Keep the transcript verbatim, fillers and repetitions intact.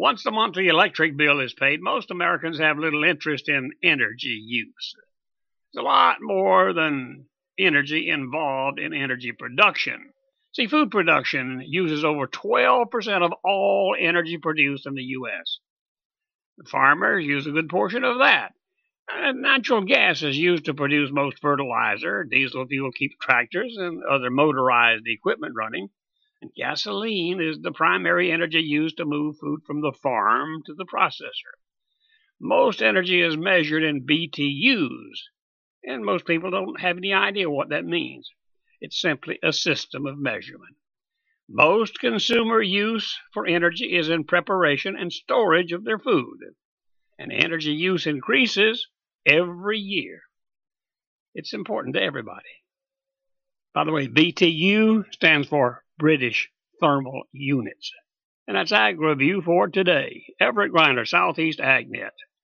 Once the monthly electric bill is paid, most Americans have little interest in energy use. There's a lot more than energy involved in energy production. See, food production uses over twelve percent of all energy produced in the U S. The farmers use a good portion of that. And natural gas is used to produce most fertilizer. Diesel fuel keeps tractors and other motorized equipment running. And gasoline is the primary energy used to move food from the farm to the processor. Most energy is measured in B T Us, and most people don't have any idea what that means. It's simply a system of measurement. Most consumer use for energy is in preparation and storage of their food, and energy use increases every year. It's important to everybody. By the way, B T U stands for British Thermal Units. And that's Ag Review for today. Everett Griner, Southeast AgNet.